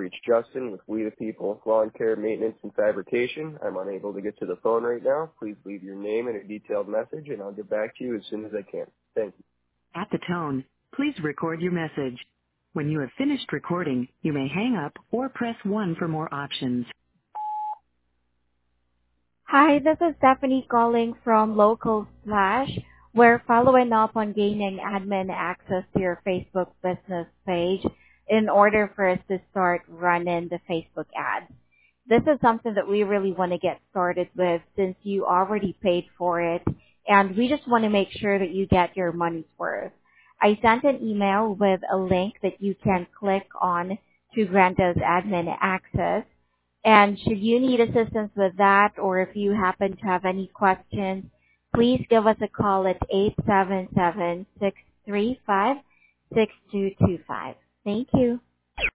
reach Justin with We the People Lawn Care, Maintenance, and Fabrication. I'm unable to get to the phone right now. Please leave your name and a detailed message, and I'll get back to you as soon as I can. Thank you. At the tone, please record your message. When you have finished recording, you may hang up or press 1 for more options. Hi, this is Stephanie calling from Local Slash. We're following up on gaining admin access to your Facebook business page in order for us to start running the Facebook ads. This is something that we really want to get started with since you already paid for it, and we just want to make sure that you get your money's worth. I sent an email with a link that you can click on to grant us admin access. And should you need assistance with that, or if you happen to have any questions, please give us a call at 877-635-6225. Thank you.